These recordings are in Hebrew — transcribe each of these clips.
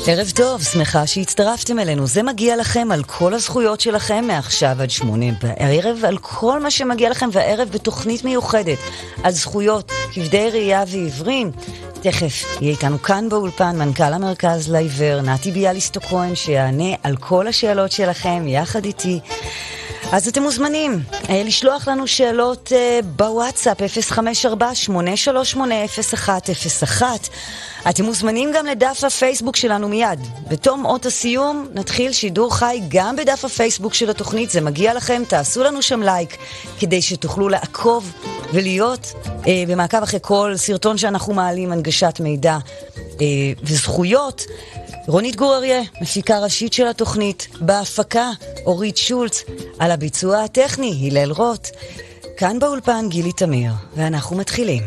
ערב טוב, שמחה שהצטרפתם אלינו. זה מגיע לכם על כל הזכויות שלכם מעכשיו עד 8 בערב, על כל מה שמגיע לכם, והערב בתוכנית מיוחדת על זכויות כבדי ראייה ועיוורים. תכף יהיה איתנו כאן באולפן מנכ"ל המרכז לעיוור נתי ביאליסטוק-כהן, שיענה על כל השאלות שלכם יחד איתי. אז אתם מוזמנים לשלוח לנו שאלות בוואטסאפ 054-838-0101. אתם מוזמנים גם לדף הפייסבוק שלנו מיד. בתום אות הסיום נתחיל שידור חי גם בדף הפייסבוק של התוכנית. זה מגיע לכם, תעשו לנו שם לייק כדי שתוכלו לעקוב ולהיות במעקב אחרי כל סרטון שאנחנו מעלים, הנגשת מידע וזכויות. רונית גור אריה, מפיקה ראשית של התוכנית, בהפקה אורית שולץ, על הביצוע הטכני הלל רוט. כאן באולפן גילי תמיר, ואנחנו מתחילים.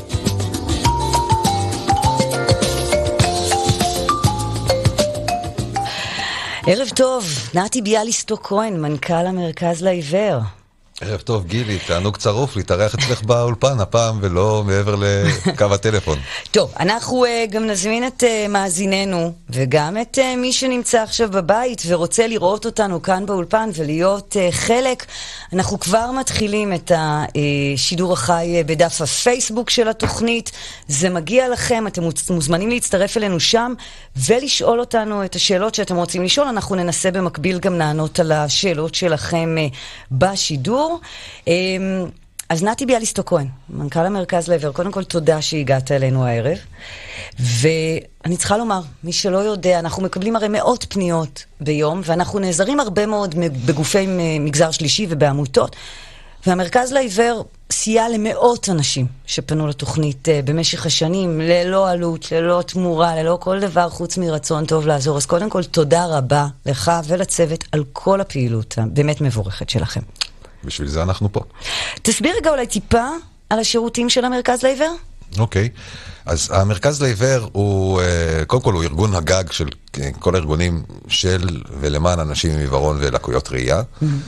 ערב טוב, נתי ביאליסטוק-כהן, מנכ"ל המרכז לעיוור. ערב טוב גילי, תענוג צרוף להתארח אצלך באולפן הפעם ולא מעבר לקו הטלפון. טוב, אנחנו גם נזמין את מאזיננו וגם את מי שנמצא עכשיו בבית ורוצה לראות אותנו כאן באולפן ולהיות חלק. אנחנו כבר מתחילים את השידור החי בדף הפייסבוק של התוכנית. זה מגיע לכם, אתם מוזמנים להצטרף אלינו שם ולשאול אותנו את השאלות שאתם רוצים לשאול. אנחנו ננסה במקביל גם לענות על השאלות שלכם בשידור. אז נתי ביאליסטוק-כהן, מנכ"ל המרכז לעיוור, קודם כל תודה שהגעת אלינו הערב. ואני צריכה לומר, מי שלא יודע, אנחנו מקבלים הרי מאות פניות ביום, ואנחנו נעזרים הרבה מאוד בגופי מגזר שלישי ובעמותות, והמרכז לעיוור סייע למאות אנשים שפנו לתוכנית במשך השנים, ללא עלות, ללא תמורה, ללא כל דבר חוץ מרצון טוב לעזור. אז קודם כל תודה רבה לך ולצוות על כל הפעילות הבאמת מבורכת שלכם. בשביל זה אנחנו פה. תסביר רגע אולי טיפה על השירותים של המרכז לעיוור? אוקיי. אז המרכז לעיוור הוא, קודם כל הוא ארגון הגג של כל הארגונים של ולמען אנשים עם עיוורון ולקויות ראייה.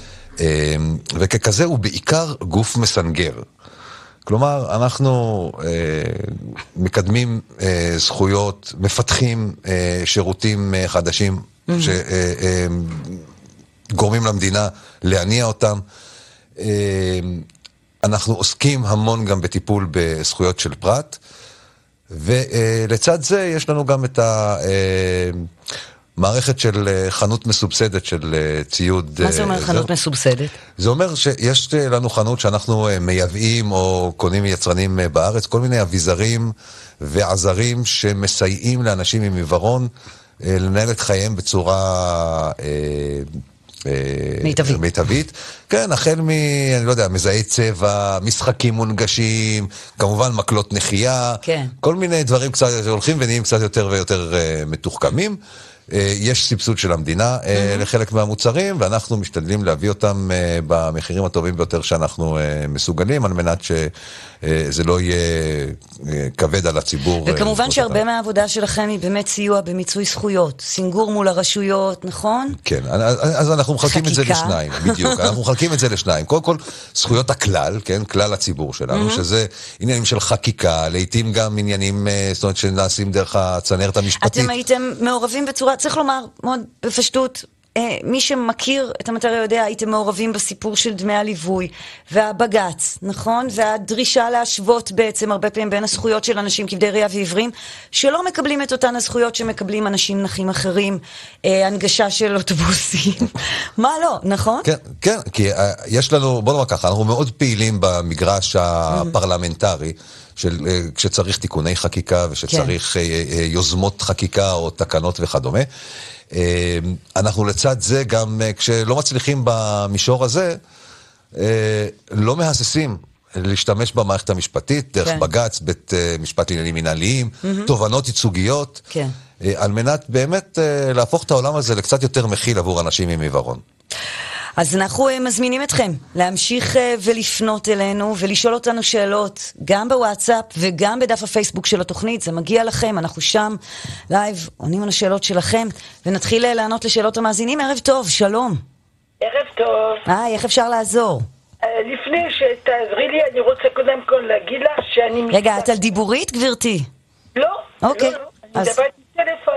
וככזה הוא בעיקר גוף מסנגר. כלומר, אנחנו מקדמים זכויות, מפתחים שירותים חדשים שגורמים למדינה להניע אותם. אנחנו עוסקים המון גם בטיפול בזכויות של פרט, ולצד זה יש לנו גם את המערכת של חנות מסובסדת של ציוד. מה זה אומר חנות מסובסדת? זה אומר שיש לנו חנות שאנחנו מייבאים או קונים מיצרנים בארץ, כל מיני אביזרים ועזרים שמסייעים לאנשים עם עיוורון לנהל את חייהם בצורה מיטבית. כן, החל אני לא יודע, מזהי צבע, משחקים מונגשים, כמובן מקלות נחייה, כן. כל מיני דברים קצת הולכים ונהיים קצת יותר ויותר מתוחכמים. יש סבסוד של המדינה לחלק מהמוצרים, ואנחנו משתדלים להביא אותם במחירים הטובים ביותר שאנחנו מסוגלים, על מנת שזה לא יהיה כבד על הציבור. וכמובן שהרבה מהעבודה שלכם היא באמת סיוע במיצוי זכויות, סינגור מול הרשויות, נכון? כן, אז אנחנו מחלקים את זה לשניים, בדיוק, אנחנו מחלקים את זה לשניים. קודם כל, זכויות הכלל, כן, כלל הציבור שלנו, שזה עניינים של חקיקה, לעתים גם עניינים, זאת אומרת, שנעשים דרך הצנרת המשפטית. אתם הייתם מעורבים בצורה, צריך לומר, מאוד בפשטות, מי שמכיר את המטריה יודע, הייתם מעורבים בסיפור של דמי הליווי, והבגץ, נכון? והדרישה להשוות בעצם הרבה פעמים בין הזכויות של אנשים כבדי ראייה ועיוורים, שלא מקבלים את אותן הזכויות שמקבלים אנשים נכים אחרים, הנגשה של אוטובוסים, מה לא, נכון? כן, כן, כי יש לנו, בוא נאמר ככה, אנחנו מאוד פעילים במגרש הפרלמנטרי, כשצריך תיקוני חקיקה ושצריך יוזמות חקיקה או תקנות וכדומה. אנחנו לצד זה גם כשלא מצליחים במישור הזה, לא מהססים להשתמש במערכת המשפטית, דרך בגץ, בית משפט לעניינים מנהליים, תובנות ייצוגיות, על מנת באמת להפוך את העולם הזה לקצת יותר מכיל עבור אנשים עם עיוורון. אז אנחנו מזמינים אתכם להמשיך ולפנות אלינו ולשאול אותנו שאלות גם בוואטסאפ וגם בדף הפייסבוק של התוכנית. זה מגיע לכם, אנחנו שם לייב עונים על השאלות שלכם ונתחיל לענות לשאלות המאזינים. ערב טוב, שלום. ערב טוב. איך אפשר לעזור? לפני שתעזרי לי, אני רוצה קודם כל להגיד לך שאני... רגע, את על דיבורית, גברתי? לא, אוקיי. לא, אני מדברת עם טלפון, לא.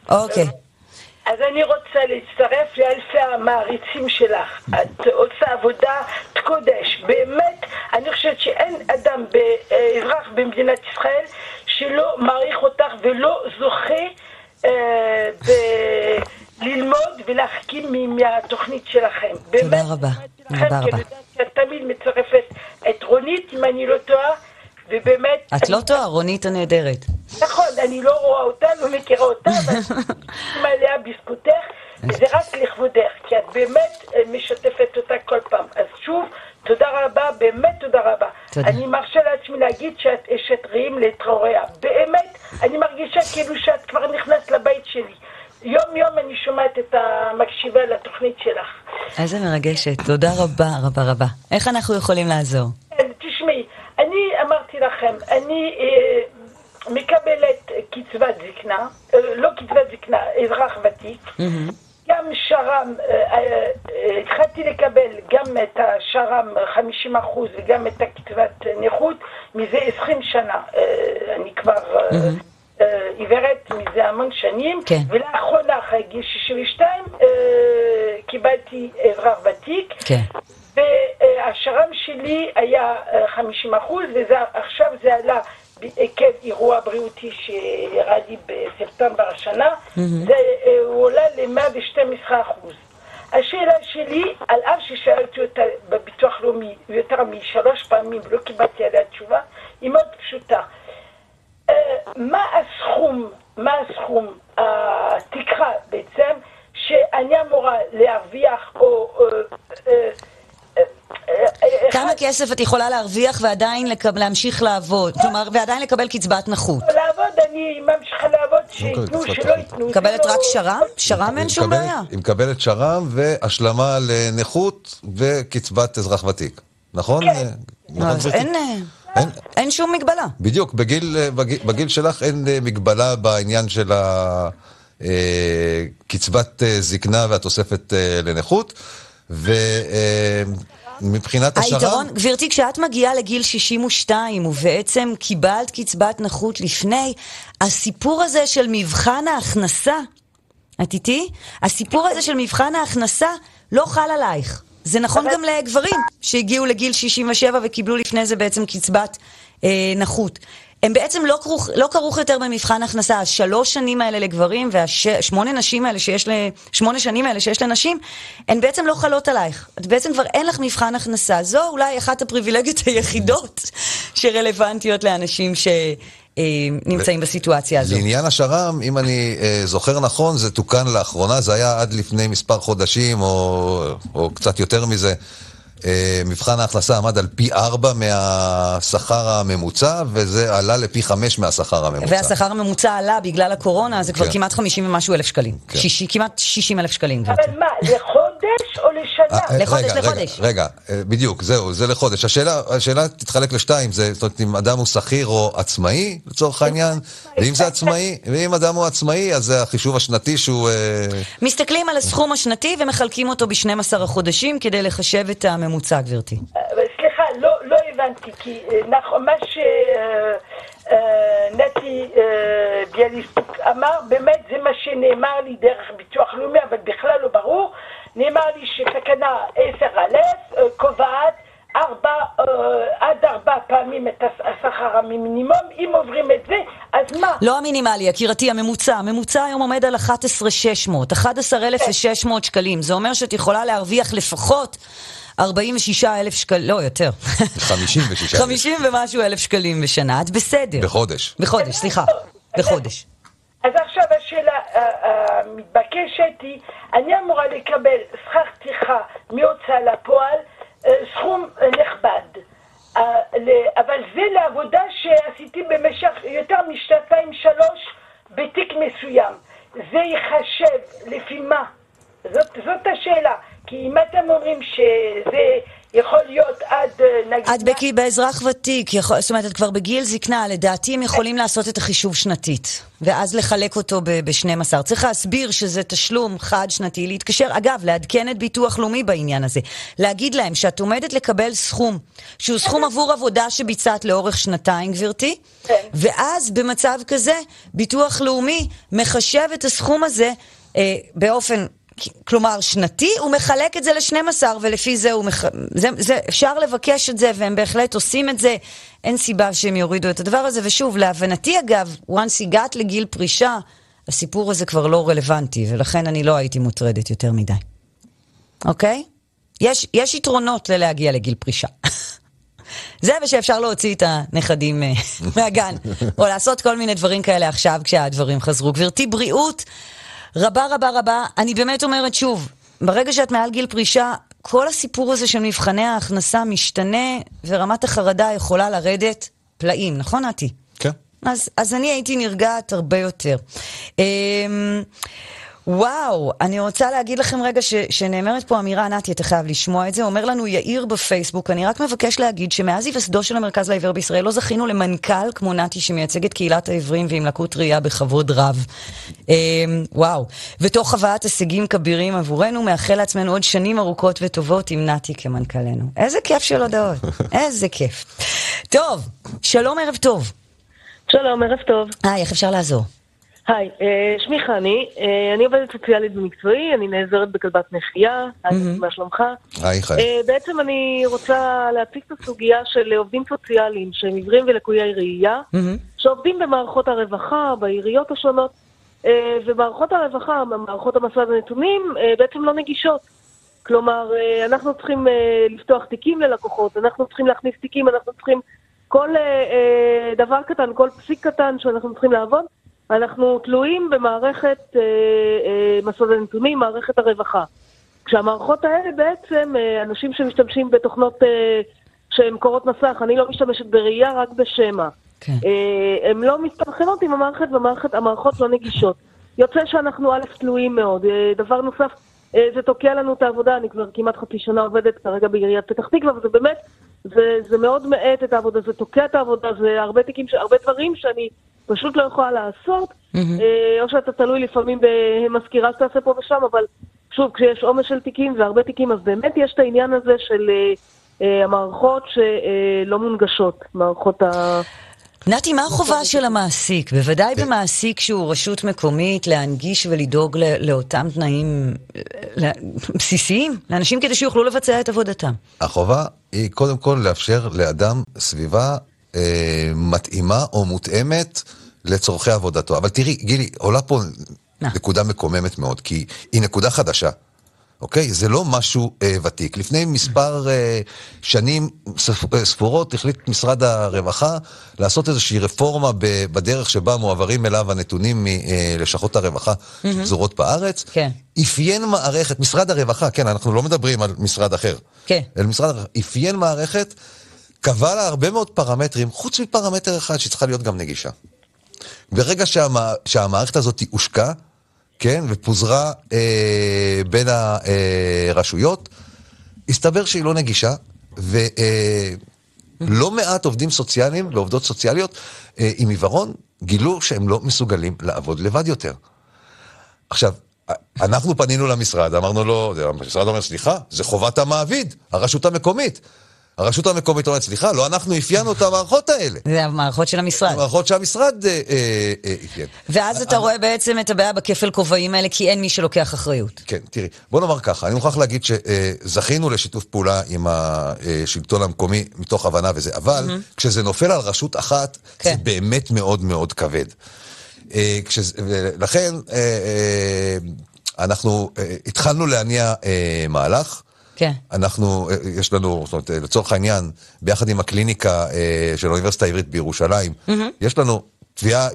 אוקיי. אז אני רוצה להצטרף לאלפי המעריצים שלך. את עושה עבודה קודש. באמת, אני חושבת שאין אדם, אזרח במדינת ישראל, שלא מעריך אותך ולא זוכה ללמוד ולהחכים מהתוכנית שלכם. תודה רבה. תודה רבה. את תמיד מצרפת את רונית, אם אני לא טועה, ובאמת... את לא טועה, רונית הנהדרת. נכון, אני לא רואה אותה, לא מכירה אותה, אבל מלאה בזכותך, וזה רק לכבודך, כי את באמת משתפת אותה כל פעם. אז שוב, תודה רבה, באמת תודה רבה. תודה. אני מרשה לעצמי להגיד שאת אשת רעים להתרועע. באמת, אני מרגישה כאילו שאת כבר נכנסת לבית שלי. יום יום אני שומעת את המקשיבה לתוכנית שלך. איזה מרגשת, תודה רבה, רבה רבה. איך אנחנו יכולים לעזור? תשמעי, אני אמרתי לכם, אני מקבלת קצבת זקנה, לא קצבת זקנה, אזרח ותיק, גם שרם, התחלתי לקבל גם את השרם 50% וגם את הקצבת נכות מזה 20 שנה, אני כבר עיוורת מזה המון שנים, כן. ולאחרונה אחרי גיל 62 קיבלתי אזרח ותיק, כן. והשרם שלי היה 50%, ועכשיו זה עלה עקב אירוע בריאותי שאירע לי בספטמבר השנה, הוא עולה ל-112%. השאלה שלי, על אף ששאלתי אותה בביטוח לאומי יותר מ3 פעמים ולא קיבלתי עליה תשובה, היא מאוד פשוטה. מה הסכום, התקרה בעצם, שאני אמורה להרוויח או... כמה כסף את יכולה להרוויח ועדיין להמשיך לעבוד? כלומר, ועדיין לקבל קצבת נכות. לעבוד, אני ממשיכה לעבוד, שיתנו, שלא יתנו. מקבלת רק שר"ם? שר"ם אין שום בעיה. היא מקבלת שר"ם והשלמה לנכות וקצבת אזרח ותיק. נכון? אין שום מגבלה. בדיוק, בגיל שלך אין מגבלה בעניין של קצבת זקנה והתוספת לנכות, ומבחינת השר"ם... היתרון, גברתי, כשאת מגיעה לגיל 62 ובעצם קיבלת קצבת נכות לפני, הסיפור הזה של מבחן ההכנסה, את איתי? הסיפור הזה של מבחן ההכנסה לא חל עלייך. זה נכון גם לגברים שהגיעו לגיל 67 וקיבלו לפני זה בעצם קצבת נכות. הם בעצם לא כרוך יותר במבחן הכנסה. 3 שנים האלה לגברים וה8 שנים האלה שיש לנשים, הן בעצם לא חלות עלייך. את בעצם כבר אין לך מבחן הכנסה. זו אולי אחת הפריבילגיות היחידות שרלוונטיות לאנשים שנמצאים בסיטואציה הזו. לעניין השר"ם, אם אני זוכר נכון, זה תוקן לאחרונה, זה היה עד לפני מספר חודשים או קצת יותר מזה. מבחן ההכנסה עמד על פי 4 מהשכר הממוצע, וזה עלה לפי 5 מהשכר הממוצע. והשכר הממוצע עלה בגלל הקורונה, זה כבר כמעט 50 ומשהו אלף שקלים. כמעט 60,000 שקלים. אבל מה, לחודש או לשנה? לחודש. רגע, בדיוק, זהו, זה לחודש. השאלה תתחלק לשתיים, זאת אומרת, אם אדם הוא שכיר או עצמאי, לצורך העניין, ואם זה עצמאי, ואם אדם הוא עצמאי, אז זה החישוב השנתי שהוא... מסתכלים על הסכום השנתי ומחלקים אותו ב12 החודשים כדי לחשב את הממוצע, גברתי. סליחה, לא הבנתי, כי מה שנתי ביאליסטוק אמר, באמת זה מה שנאמר לי דרך ביטוח לאומי, אבל בכלל לא ברור. נאמר לי שתקנה 10א קובעת עד 4 פעמים את השכר המינימום. אם עוברים את זה, אז מה? לא המינימלי, יקירתי, הממוצע היום עומד על 11,600 שקלים. זה אומר שאת יכולה להרוויח לפחות 46,000 שקלים, לא יותר. 50 ומשהו אלף שקלים בשנה, את בסדר. בחודש, סליחה. בחודש. אז עכשיו השאלה המתבקשת היא, אני אמורה לקבל שכר טרחה מהוצאה לפועל, סכום נכבד. אבל זה לעבודה שעשיתי במשך יותר מ2-3 בתיק מסוים. זה יחשב לפי מה? זאת השאלה. כי אם אתם אומרים שזה יכול להיות עד נגיד את בקי באזרח ותיק, זאת אומרת, את כבר בגיל זקנה, לדעתי הם יכולים לעשות את החישוב שנתית, ואז לחלק אותו ב-12. צריך להסביר שזה תשלום חד שנתי, להתקשר, אגב, לעדכן את ביטוח לאומי בעניין הזה, להגיד להם שאת עומדת לקבל סכום, שהוא סכום עבור עבודה שביצעת לאורך שנתיים, גברתי, ואז במצב כזה, ביטוח לאומי מחשב את הסכום הזה באופן... כלומר, שנתי, הוא מחלק את זה ל-12, ולפי זה אפשר לבקש את זה, והם בהחלט עושים את זה, אין סיבה שהם יורידו את הדבר הזה, ושוב, להבנתי אגב, once הגעת לגיל פרישה, הסיפור הזה כבר לא רלוונטי, ולכן אני לא הייתי מוטרדת יותר מדי. אוקיי? יש יתרונות ללהגיע לגיל פרישה. זה ושאפשר להוציא את הנכדים מהגן, או לעשות כל מיני דברים כאלה עכשיו, כשהדברים חזרו. גברתי, בריאות, רבה רבה רבה, אני באמת אומרת שוב, ברגע שאת מעל גיל פרישה, כל הסיפור הזה של מבחני ההכנסה משתנה, ורמת החרדה יכולה לרדת פלאים, נכון נתי? כן. אז אני הייתי נרגעת הרבה יותר. וואו, אני רוצה להגיד לכם רגע שנאמרת פה אמירה, נתי, אתה חייב לשמוע את זה, אומר לנו יאיר בפייסבוק, אני רק מבקש להגיד שמאז היווסדו של המרכז לעיוור בישראל לא זכינו למנכ"ל כמו נתי שמייצג את קהילת העיוורים ועם לקות ראייה בכבוד רב. וואו, ותוך חוויית הישגים כבירים עבורנו, מאחל לעצמנו עוד שנים ארוכות וטובות עם נתי כמנכ"לנו. איזה כיף של הודעות, איזה כיף. טוב, שלום, ערב טוב. שלום, ערב טוב. איך אפשר לעזור? היי, שמי חני, אני עובדת סוציאלית במקצועי, אני נעזרת בכלבת נחייה, מה שלומך? היי, חי. בעצם אני רוצה להציג את הסוגיה של עובדים סוציאליים שהם עיוורים ולקויי ראייה, שעובדים במערכות הרווחה, בעיריות השונות, ומערכות הרווחה, מערכות המסד הנתונים, בעצם לא נגישות. כלומר, אנחנו צריכים לפתוח תיקים ללקוחות, אנחנו צריכים להכניס תיקים, אנחנו צריכים כל דבר קטן, כל פסיק קטן שאנחנו צריכים לעבוד, אנחנו תלויים במערכת מסד הנתונים, מערכת הרווחה. כשהמערכות האלה בעצם, אנשים שמשתמשים בתוכנות שהן קורות מסך, אני לא משתמשת בראייה, רק בשמה. כן. הן לא מסתנכרנות עם המערכת, המערכות לא נגישות. יוצא שאנחנו א' תלויים מאוד. דבר נוסף, זה תוקע לנו את העבודה, אני כבר כמעט חצי שנה עובדת כרגע בעיריית פתח תקווה, וזה באמת, זה מאוד מעט את העבודה, זה תוקע את העבודה, זה הרבה דברים שאני פשוט לא יכולה לעשות, או שאתה תלוי לפעמים במזכירה שתעשה פה ושם, אבל שוב, כשיש עומס של תיקים והרבה תיקים, אז באמת יש את העניין הזה של המערכות שלא מונגשות, מערכות נתי, מה החובה של המעסיק? בוודאי במעסיק שהוא רשות מקומית, להנגיש ולדאוג לאותם תנאים בסיסיים, לאנשים כדי שיוכלו לבצע את עבודתם. החובה היא קודם כל לאפשר לאדם סביבה מתאימה או מותאמת לצורכי עבודתו. אבל תראי, גילי, עולה פה נקודה מקוממת מאוד, כי היא נקודה חדשה. אוקיי? זה לא משהו ותיק. לפני מספר שנים ספורות החליט משרד הרווחה לעשות איזושהי רפורמה בדרך שבה מועברים אליו הנתונים מלשכות הרווחה שפזורות בארץ. כן. אפיין מערכת, משרד הרווחה, כן, אנחנו לא מדברים על משרד אחר. כן. אל משרד הרווחה, אפיין מערכת, קבע לה הרבה מאוד פרמטרים, חוץ מפרמטר אחד שצריכה להיות גם נגישה. ברגע שהמערכת הזאת הושקעה, כן, ופוזרה בין הרשויות, הסתבר שהיא לא נגישה, ולא מעט עובדים סוציאליים ועובדות סוציאליות עם עיוורון גילו שהם לא מסוגלים לעבוד לבד יותר. עכשיו, אנחנו פנינו למשרד, אמרנו לו, המשרד אומר, סליחה, זה חובת המעביד, הרשות המקומית. הרשות המקומית אומרת, סליחה, לא אנחנו אפיינו את המערכות האלה. זה המערכות של המשרד. המערכות שהמשרד אפיין. ואז אתה רואה בעצם את הבעיה בכפל כובעים האלה, כי אין מי שלוקח אחריות. כן, תראי, בוא נאמר ככה, אני מוכרח להגיד שזכינו לשיתוף פעולה עם השלטון המקומי מתוך הבנה וזה, אבל כשזה נופל על רשות אחת, זה באמת מאוד מאוד כבד. לכן, אנחנו התחלנו להניע מהלך, כן. יש לנו, זאת אומרת, לצורך העניין, ביחד עם הקליניקה של האוניברסיטה העברית בירושלים, יש לנו תביעה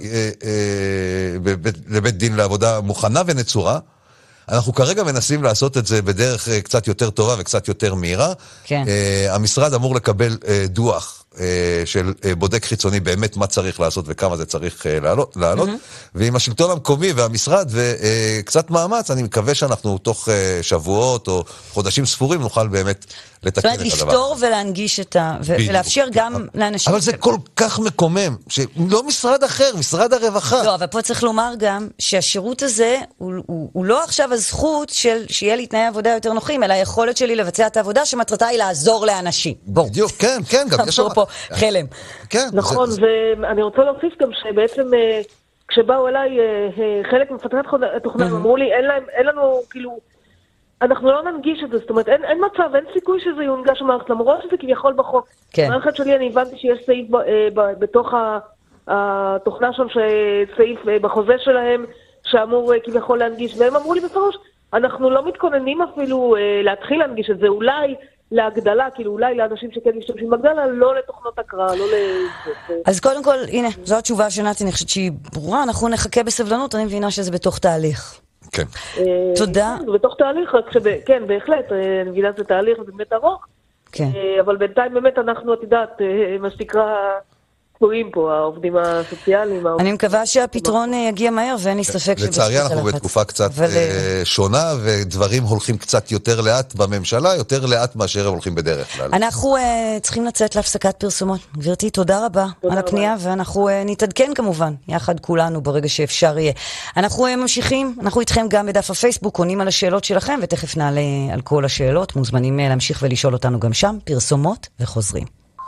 לבית דין לעבודה מוכנה ונצורה. אנחנו כרגע מנסים לעשות את זה בדרך קצת יותר טובה וקצת יותר מהירה. כן. המשרד אמור לקבל דוח של בודק חיצוני באמת מה צריך לעשות וכמה זה צריך לעלות, ועם השלטון המקומי והמשרד וקצת מאמץ, אני מקווה שאנחנו תוך שבועות או חודשים ספורים נוכל באמת לתקן את הדבר. לפתור ולהנגיש ולאפשר גם לאנשים... אבל זה כל כך מקומם, שלא משרד אחר, משרד הרווחה. לא, אבל פה צריך לומר גם שהשירות הזה הוא לא עכשיו הזכות שיהיה לי תנאי עבודה יותר נוחים, אלא היכולת שלי לבצע את העבודה שמטרתה היא לעזור לאנשים. בדיוק, כן, גם יש שם... פה חלם. נכון, ואני רוצה להוסיף גם שבעצם כשבאו אליי חלק מפתחי התוכנה, אמרו לי, אין לנו, כאילו, אנחנו לא ננגיש את זה, זאת אומרת, אין מצב, אין סיכוי שזה יונגש במערכת, למרות שזה כביכול בחוק. במערכת שלי אני הבנתי שיש סעיף בתוך התוכנה שם, סעיף בחוזה שלהם, שאמור כביכול להנגיש, והם אמרו לי בפירוש, אנחנו לא מתכוננים אפילו להתחיל להנגיש את זה, אולי להגדלה, כאילו אולי לאנשים שכן משתמשים בהגדלה, לא לתוכנות הקראה, לא אז קודם כל, הנה, זו התשובה שנתי, אני חושבת שהיא ברורה, אנחנו נחכה בסבלנות, אני מבינה שזה בתוך תהליך. כן. תודה. זה בתוך תהליך, כן, בהחלט, אני מבינה זה תהליך, זה באמת ארוך, אבל בינתיים באמת אנחנו, את יודעת, מה שנקרא... פה, העובדים הסוציאליים. אני מקווה שהפתרון יגיע מהר, ואין לי ספק לצערי אנחנו בתקופה קצת שונה, ודברים הולכים קצת יותר לאט בממשלה, יותר לאט מאשר הם הולכים בדרך כלל. אנחנו צריכים לצאת להפסקת פרסומות. גברתי, תודה רבה על הפנייה, ואנחנו נתעדכן כמובן, יחד כולנו ברגע שאפשר יהיה. אנחנו ממשיכים, אנחנו איתכם גם בדף הפייסבוק, עונים על השאלות שלכם, ותכף נעלה על כל השאלות, מוזמנים להמשיך ולשאול אותנו גם שם, פרסומות וחוזרים.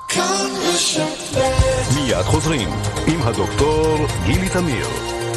מיד חוזרים עם הדוקטור גילי תמיר.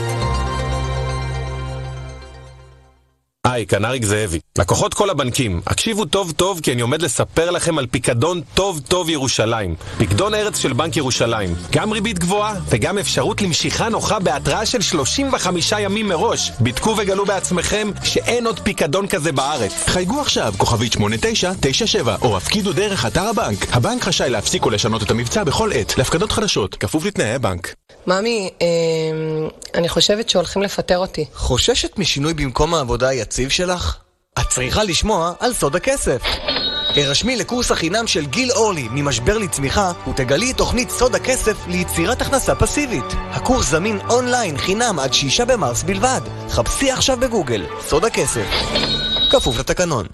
היי, כאן אריק זאבי. לקוחות כל הבנקים, הקשיבו טוב טוב כי אני עומד לספר לכם על פיקדון טוב טוב ירושלים. פיקדון ארץ של בנק ירושלים. גם ריבית גבוהה וגם אפשרות למשיכה נוחה בהתראה של 35 ימים מראש. בדקו וגלו בעצמכם שאין עוד פיקדון כזה בארץ. חייגו עכשיו, כוכבית 8997, או הפקידו דרך אתר הבנק. הבנק רשאי להפסיק או לשנות את המבצע בכל עת. להפקדות חדשות, כפוף לתנאי הבנק. ממי, אני חושבת שהולכים לפטר אותי. חוששת משינוי במקום העבודה היציב שלך? את צריכה לשמוע על סוד הכסף. הרשמי לקורס החינם של גיל אורלי ממשבר לצמיחה ותגלי את תוכנית סוד הכסף ליצירת הכנסה פסיבית. הקורס זמין אונליין חינם עד 6 במרס בלבד. חפשי עכשיו בגוגל סוד הכסף. כפוף לתקנון.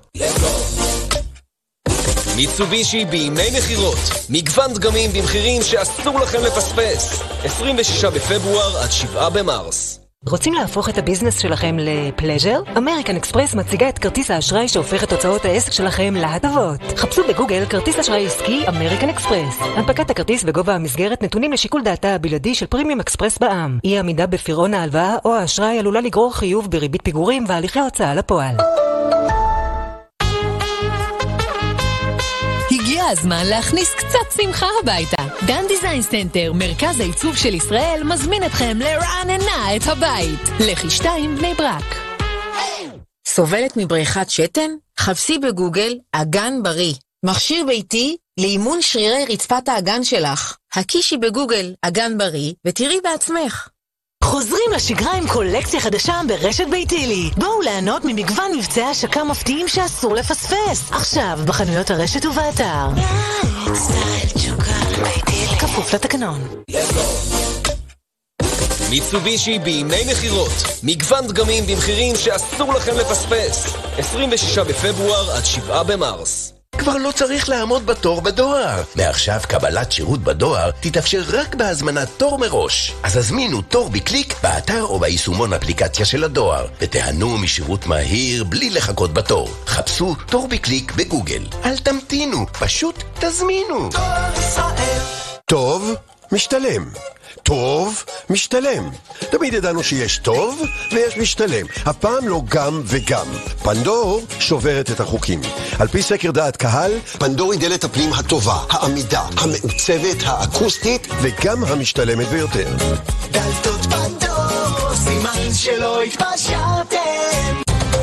מיצובישי בימי מחירות, מגוון דגמים במחירים שאסור לכם לפספס. 26 בפברואר עד 7 במרס. רוצים להפוך את הביזנס שלכם לפלז'ר? אמריקן אקספרס מציגה את כרטיס האשראי שהופך את הוצאות העסק שלכם להטבות. חפשו בגוגל כרטיס אשראי עסקי אמריקן אקספרס. הנפקת הכרטיס בגובה המסגרת נתונים לשיקול דעתה הבלעדי של פרימיום אקספרס בע"מ. אי עמידה בפירעון ההלוואה או האשראי עלולה לגרור חיוב בריבית פיגורים והליכי הוצאה לפועל. הגיע הזמן להכניס קצת שמחה הביתה. דן דיזיין סנטר, מרכז העיצוב של ישראל, מזמין אתכם לרעננה את הבית. לכי 2 בני ברק. סובלת מבריחת שתן? חפשי בגוגל אגן בריא. מכשיר ביתי לאימון שרירי רצפת האגן שלך. הקישי בגוגל אגן בריא ותראי בעצמך. חוזרים לשגרה עם קולקציה חדשה ברשת ביתילי. בואו ליהנות ממגוון מבצעי השקה מפתיעים שאסור לפספס. עכשיו בחנויות הרשת ובאתר. כפוף לתקנון. מיצובישי בימי מחירות, מגוון דגמים במחירים שאסור לכם לפספס. 26 בפברואר עד 7 במרס. כבר לא צריך לעמוד בתור בדואר. מעכשיו קבלת שירות בדואר תתאפשר רק בהזמנת תור מראש. אז הזמינו תור בקליק באתר או ביישומון אפליקציה של הדואר, ותיהנו משירות מהיר בלי לחכות בתור. חפשו תור בקליק בגוגל. אל תמתינו, פשוט תזמינו. תור ישראל. טוב, משתלם. טוב, משתלם. תמיד ידענו שיש טוב ויש משתלם. הפעם לא גם וגם. פנדור שוברת את החוקים. על פי סקר דעת קהל, פנדור היא דלת הפנים הטובה, העמידה, המעוצבת, האקוסטית וגם המשתלמת ביותר. דלתות פנדור, סימן שלא התפשרתם.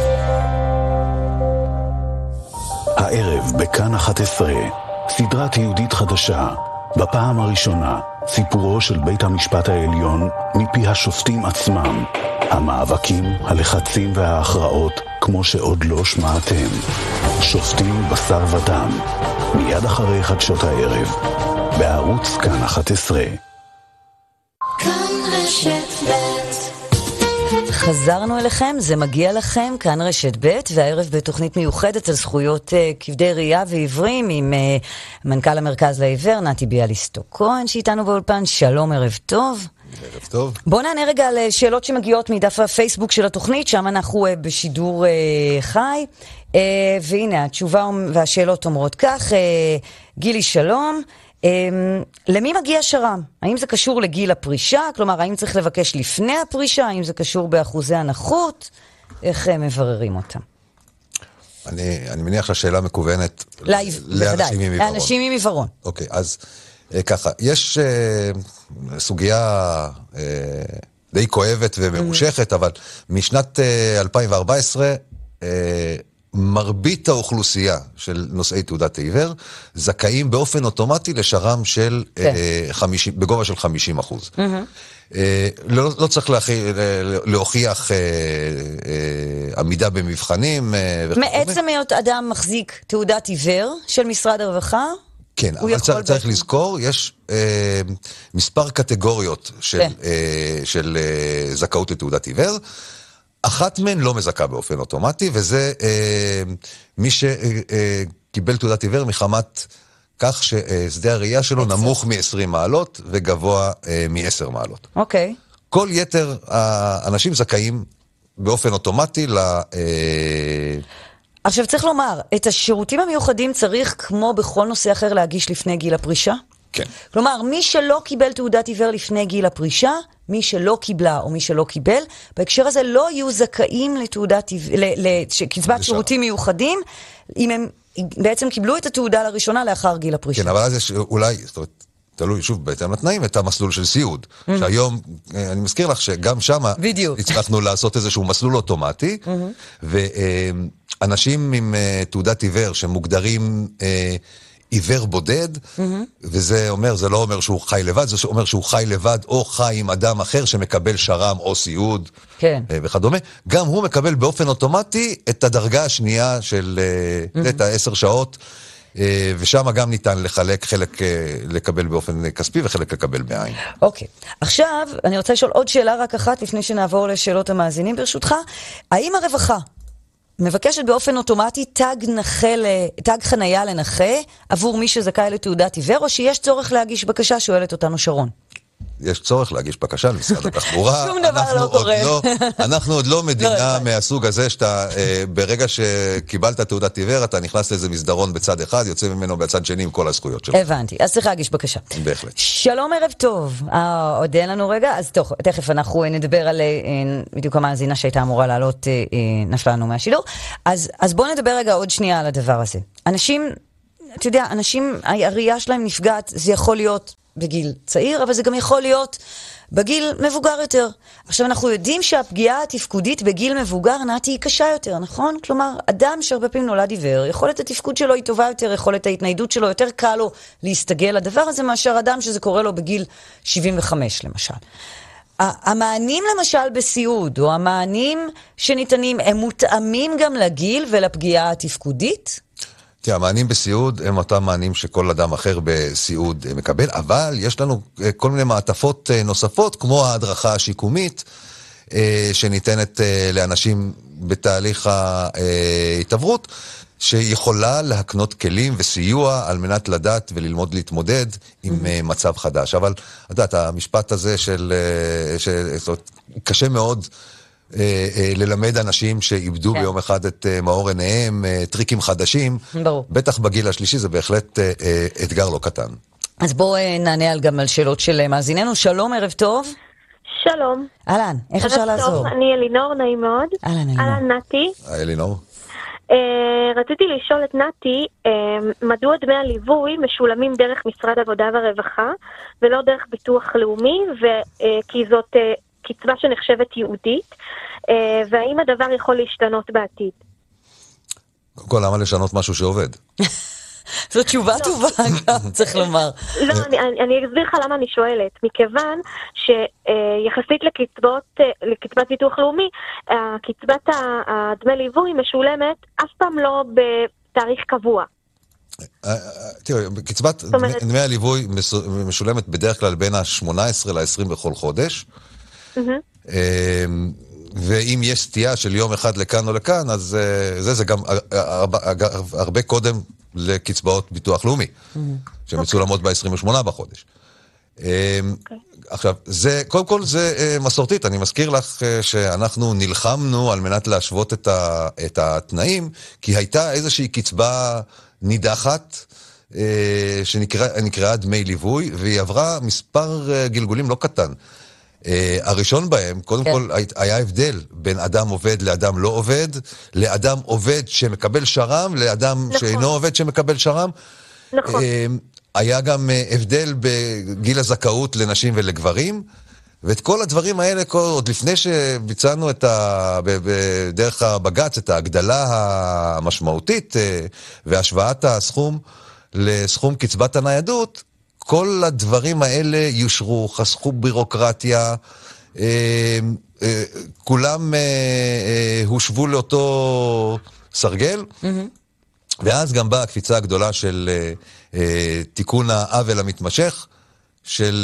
הערב בכאן 11, סדרת יהודית חדשה. בפעם הראשונה, סיפורו של בית המשפט העליון מפי השופטים עצמם. המאבקים, הלחצים וההכרעות כמו שעוד לא שמעתם. שופטים בשר ודם. מיד אחרי חדשות הערב. בערוץ כאן 11. כאן רשת ב'. חזרנו אליכם, זה מגיע לכם, כאן רשת ב', והערב בתוכנית מיוחדת על זכויות כבדי ראייה ועיוורים עם מנכ"ל המרכז לעיוור, נתי ביאליסטוק כהן, שאיתנו באולפן. שלום, ערב טוב. ערב טוב. בואו נענה רגע על שאלות שמגיעות מדף הפייסבוק של התוכנית, שם אנחנו בשידור חי, והנה התשובה והשאלות אומרות כך. גילי, שלום. למי מגיע שר"ם? האם זה קשור לגיל הפרישה? כלומר, האם צריך לבקש לפני הפרישה? האם זה קשור באחוזי הנכות? איך מבררים אותם? אני מניח שהשאלה מקוונת לאנשים עם עיוורון. לאנשים עם עיוורון. אוקיי, אז ככה, יש סוגיה די כואבת וממושכת, אבל משנת 2014 מרבית האוכלוסייה של נושאי תעודת העיוור זכאים באופן אוטומטי לשר"ם של בגובה של 50%. לא צריך להוכיח עמידה במבחנים. מעצם היות אדם מחזיק תעודת עיוור של משרד הרווחה, כן, אבל צריך לזכור, יש מספר קטגוריות של זכאות לתעודת עיוור. אחת מהן לא מזכה באופן אוטומטי, וזה מי שקיבל תעודת עיוור מחמת כך ששדה הראייה שלו נמוך מ-20 מעלות וגבוה מ-10 מעלות. אוקיי. כל יתר האנשים זכאים באופן אוטומטי עכשיו צריך לומר, את השירותים המיוחדים צריך כמו בכל נושא אחר להגיש לפני גיל הפרישה? כן. כלומר, מי שלא קיבל תעודת עיוור לפני גיל הפרישה, מי שלא קיבלה או מי שלא קיבל, בהקשר הזה לא יהיו זכאים לקצבת שירותים מיוחדים, אם הם בעצם קיבלו את התעודה לראשונה לאחר גיל הפרישה. כן, אבל אז יש אולי, זאת אומרת, תלוי שוב בהתאם לתנאים, את המסלול של סיעוד. שהיום, אני מזכיר לך שגם שם הצלחנו לעשות איזשהו מסלול אוטומטי, ואנשים עם תעודת עיוור שמוגדרים עיוור בודד, וזה אומר, זה לא אומר שהוא חי לבד, זה אומר שהוא חי לבד או חי עם אדם אחר שמקבל שר"ם או סיעוד וכדומה. גם הוא מקבל באופן אוטומטי את הדרגה השנייה של את 10 שעות, ושם גם ניתן לחלק, חלק לקבל באופן כספי וחלק לקבל בעין. אוקיי. עכשיו, אני רוצה לשאול עוד שאלה רק אחת לפני שנעבור לשאלות המאזינים ברשותך. האם הרווחה מבקשת באופן אוטומטי תג חנייה לנכה עבור מי שזכאי לתעודת עיוור, או שיש צורך להגיש בקשה? שואלת אותנו שרון. יש צורך להגיש בקשה למשרד התחבורה. שום דבר לא קורה. אנחנו עוד לא מדינה מהסוג הזה שאתה, ברגע שקיבלת תעודת עיוור, אתה נכנס לאיזה מסדרון בצד אחד, יוצא ממנו בצד שני עם כל הזכויות שלך. הבנתי, אז צריך להגיש בקשה. בהחלט. שלום, ערב טוב. עוד אין לנו רגע, אז תכף אנחנו נדבר על בדיוק המאזינה שהייתה אמורה לעלות, נפלה לנו מהשידור. אז בואו נדבר רגע עוד שנייה על הדבר הזה. אנשים, אתה יודע, הראייה שלהם נפגעת, זה יכול להיות בגיל צעיר, אבל זה גם יכול להיות בגיל מבוגר יותר. עכשיו אנחנו יודעים שהפגיעה התפקודית בגיל מבוגר, נתי, היא קשה יותר, נכון? כלומר, אדם שהרבה פעמים נולד עיוור, יכולת התפקוד שלו היא טובה יותר, יכולת ההתניידות שלו יותר קל לו להסתגל לדבר הזה, מאשר אדם שזה קורה לו בגיל 75 למשל. המענים למשל בסיעוד, או המענים שניתנים, הם מותאמים גם לגיל ולפגיעה התפקודית? תראה, המענים בסיעוד הם אותם מענים שכל אדם אחר בסיעוד מקבל, אבל יש לנו כל מיני מעטפות נוספות, כמו ההדרכה השיקומית, שניתנת לאנשים בתהליך ההתעברות, שיכולה להקנות כלים וסיוע על מנת לדעת וללמוד להתמודד עם מצב חדש. אבל, אתה יודעת, המשפט הזה קשה מאוד ללמד אנשים שאיבדו ביום אחד את מאור עיניהם, טריקים חדשים. ברור. בטח בגיל השלישי זה בהחלט אתגר לא קטן. אז בואו נענה גם על שאלות של מאזיננו. שלום, ערב טוב. שלום. אהלן, איך אפשר לעזור? טוב, אני אלינור, נעים מאוד. אהלן, נתי. אלינור. רציתי לשאול את נתי, מדוע דמי הליווי משולמים דרך משרד העבודה והרווחה, ולא דרך ביטוח לאומי, כי זאת קצבה שנחשבת יהודית, והאם הדבר יכול להשתנות בעתיד? קודם כל, למה לשנות משהו שעובד? זו תשובה טובה, גם צריך לומר. לא, אני אסביר לך למה אני שואלת. מכיוון שיחסית לקצבת ביטוח לאומי, קצבת הדמי ליווי משולמת אף פעם לא בתאריך קבוע. תראי, קצבת דמי הליווי משולמת בדרך כלל בין ה-18 ל-20 בכל חודש, ואם יש סטייה של יום אחד לכאן או לכאן, אז זה גם הרבה קודם לקצבאות ביטוח לאומי, שמצולמות ב-28 בחודש. עכשיו, קודם כל זה מסורתית, אני מזכיר לך שאנחנו נלחמנו על מנת להשוות את התנאים, כי הייתה איזושהי קצבה נידחת, שנקראה דמי ליווי, והיא עברה מספר גלגולים לא קטן. הראשון בהם, קודם כל היה הבדל בין אדם עובד לאדם לא עובד, לאדם עובד שמקבל שרם, לאדם שאינו עובד שמקבל שרם. נכון. היה גם הבדל בגיל הזכאות לנשים ולגברים, ואת כל הדברים האלה, עוד לפני שביצענו בדרך הבג"ץ, את ההגדלה המשמעותית והשוואת הסכום לסכום קצבת הניידות, כל הדברים האלה יושרו, חסכו בירוקרטיה, כולם הושבו לאותו סרגל, ואז גם באה הקפיצה הגדולה של תיקון העוול המתמשך, של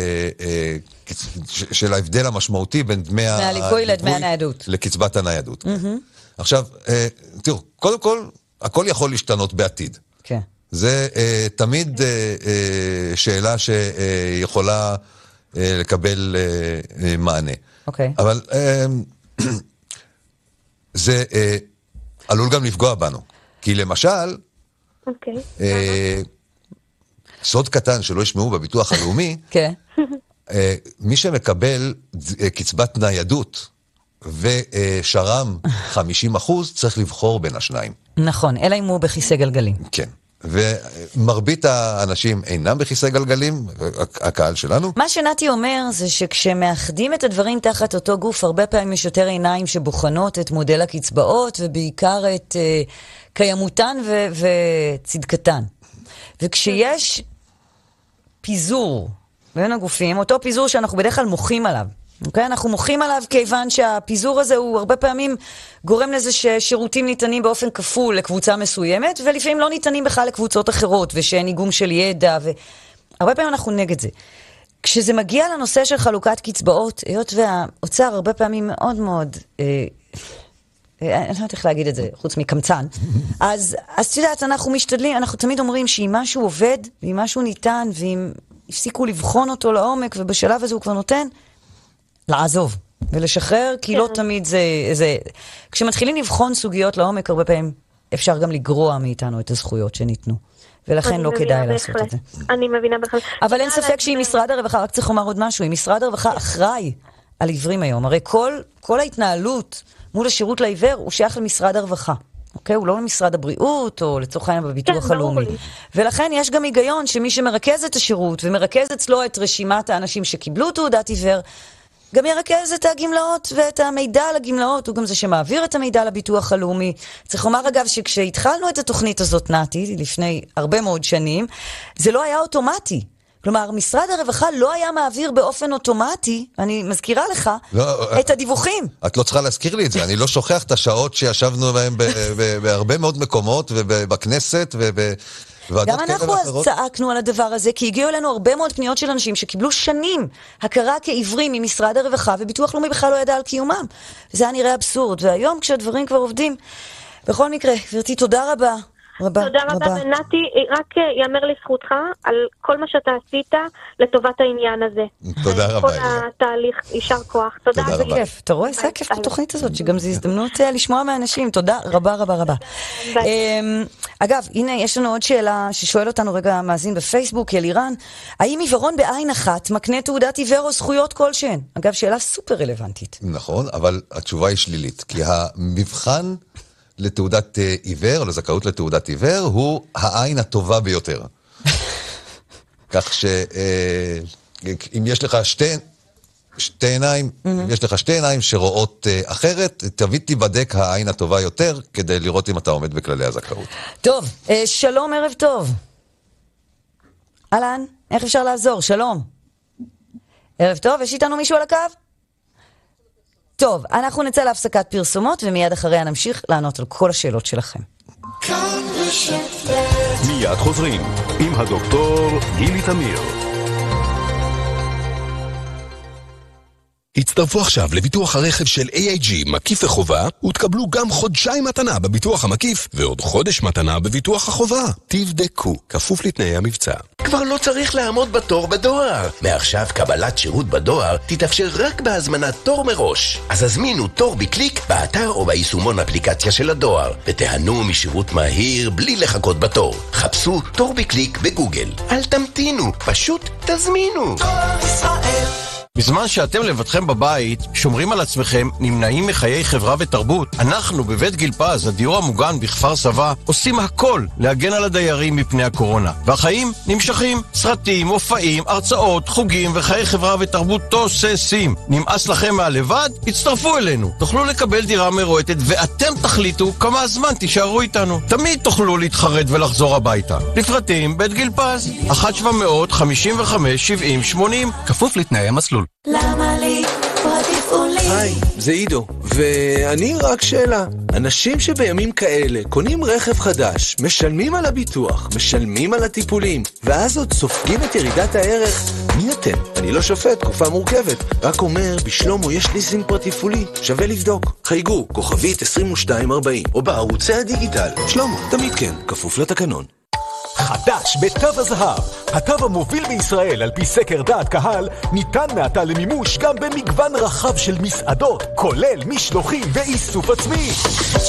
ההבדל המשמעותי בין דמי הליווי לדמי הניידות. לקצבת הניידות. עכשיו, תראו, קודם כל, הכל יכול להשתנות בעתיד. כן. זה תמיד שאלה שיכולה לקבל מענה. אוקיי. אבל זה עלול גם לפגוע בנו. כי למשל, סוד קטן שלא ישמעו בביטוח הלאומי, מי שמקבל קצבת ניידות ושרם 50% צריך לבחור בין השניים. נכון, אלא אם הוא בכיסא גלגלים. כן. ומרבית האנשים אינם בכיסא גלגלים, הקהל שלנו. מה שנתי אומר זה שכשמאחדים את הדברים תחת אותו גוף, הרבה פעמים יש יותר עיניים שבוחנות את מודל הקצבאות, ובעיקר את קיימותן וצדקתן. וכשיש פיזור בין הגופים, אותו פיזור שאנחנו בדרך כלל מוחים עליו, אוקיי? אנחנו מוחים עליו כיוון שהפיזור הזה הוא הרבה פעמים גורם לזה ששירותים ניתנים באופן כפול לקבוצה מסוימת, ולפעמים לא ניתנים בכלל לקבוצות אחרות, ושאין איגום של ידע, והרבה פעמים אנחנו נגד זה. כשזה מגיע לנושא של חלוקת קצבאות, היות והאוצר הרבה פעמים מאוד מאוד, אני לא יודעת איך להגיד את זה, חוץ מקמצן, אז תדעת, אנחנו משתדלים, אנחנו תמיד אומרים שאם משהו עובד, ואם משהו ניתן, ואם הפסיקו לבחון אותו לעומק, ובשלב הזה הוא כבר נותן, לעזוב ולשחרר, כי לא תמיד זה... כשמתחילים לבחון סוגיות לעומק, הרבה פעמים אפשר גם לגרוע מאיתנו את הזכויות שניתנו. ולכן לא כדאי לעשות את זה. אני מבינה בכלל. אבל אין ספק שאם משרד הרווחה, רק צריך לומר עוד משהו, אם משרד הרווחה אחראי על עיוורים היום, הרי כל ההתנהלות מול השירות לעיוור הוא שייך למשרד הרווחה. אוקיי? הוא לא למשרד הבריאות, או לצורך העניין בביטוח הלאומי. ולכן יש גם היגיון שמי שמרכז את השירות, ומרכז אצלו את רשימת האנשים שקיבלו תעודת עיוור, גם ירכז את הגמלאות ואת המידע על הגמלאות, הוא גם זה שמעביר את המידע לביטוח הלאומי. צריך לומר אגב שכשהתחלנו את התוכנית הזאת, נתי, לפני הרבה מאוד שנים, זה לא היה אוטומטי. כלומר, משרד הרווחה לא היה מעביר באופן אוטומטי, אני מזכירה לך, את הדיווחים. את לא צריכה להזכיר לי את זה, אני לא שוכח את השעות שישבנו בהם בהרבה מאוד מקומות, ובכנסת, גם אנחנו אז צעקנו על הדבר הזה, כי הגיעו אלינו הרבה מאוד פניות של אנשים שקיבלו שנים הכרה כעיוורים ממשרד הרווחה, וביטוח לאומי בכלל לא ידע על קיומם. וזה היה נראה אבסורד, והיום כשהדברים כבר עובדים, בכל מקרה, גברתי, תודה רבה. תודה רבה, ונתי, רק יאמר לזכותך על כל מה שאתה עשית לטובת העניין הזה. תודה רבה. כל התהליך, יישר כוח. תודה רבה. כיף, אתה רואה? זה הכיף בתוכנית הזאת, שגם זו הזדמנות לשמוע מהאנשים. תודה רבה רבה רבה. אגב, הנה, יש לנו עוד שאלה ששואל אותנו רגע מאזין בפייסבוק, אלירן, האם עיוורון בעין אחת מקנה תעודת עיוור או זכויות כלשהן? אגב, שאלה סופר רלוונטית. נכון, אבל התשובה היא שלילית, כי המבחן לתעודת עיוור, או לזכאות לתעודת עיוור, הוא העין הטובה ביותר. כך שאם יש לך שתי עיניים, אם יש לך שתי עיניים שרואות אחרת, תיבדק העין הטובה יותר, כדי לראות אם אתה עומד בכללי הזכאות. טוב, שלום, ערב טוב. אלן, איך אפשר לעזור? שלום. ערב טוב, יש איתנו מישהו על הקו? טוב, אנחנו נצא להפסקת פרסומות, ומיד אחריה נמשיך לענות על כל השאלות שלכם. מיד חוזרים עם הדוקטור גילי תמיר. הצטרפו עכשיו לביטוח הרכב של AIG מקיף וחובה ותקבלו גם חודשיים מתנה בביטוח המקיף ועוד חודש מתנה בביטוח החובה. תבדקו, כפוף לתנאי המבצע. כבר לא צריך לעמוד בתור בדואר. מעכשיו קבלת שירות בדואר תתאפשר רק בהזמנת תור מראש. אז הזמינו תור בקליק באתר או ביישומון אפליקציה של הדואר ותיהנו משירות מהיר בלי לחכות בתור. חפשו תור בקליק בגוגל. אל תמתינו, פשוט תזמינו. דואר ישראל. בזמן שאתם לבדכם בבית, שומרים על עצמכם, נמנעים מחיי חברה ותרבות, אנחנו בבית גיל פז, הדיור המוגן בכפר סבא, עושים הכל להגן על הדיירים מפני הקורונה. והחיים נמשכים, סרטים, מופעים, הרצאות, חוגים וחיי חברה ותרבות תוססים. נמאס לכם מהלבד? הצטרפו אלינו. תוכלו לקבל דירה מרועטת ואתם תחליטו כמה זמן תישארו איתנו. תמיד תוכלו להתחרט ולחזור הביתה. לפרטים, בית גיל פז, 1-700-55-70-80, כפוף לתנאי המסלול. למה לי פרטיפולי? היי, זה עידו, ואני רק שאלה. אנשים שבימים כאלה קונים רכב חדש, משלמים על הביטוח, משלמים על הטיפולים, ואז עוד סופגים את ירידת הערך, מי אתם? אני לא שופט, תקופה מורכבת. רק אומר, בשלומו יש ליסינג פרטיפולי, שווה לבדוק. חייגו, כוכבית 2240, או בערוצי הדיגיטל. שלומו, תמיד כן, כפוף לתקנון. חדש בתו הזהב, התו המוביל בישראל על פי סקר דעת קהל, ניתן מעתה למימוש גם במגוון רחב של מסעדות, כולל משלוחים ואיסוף עצמי. 1-800-692-692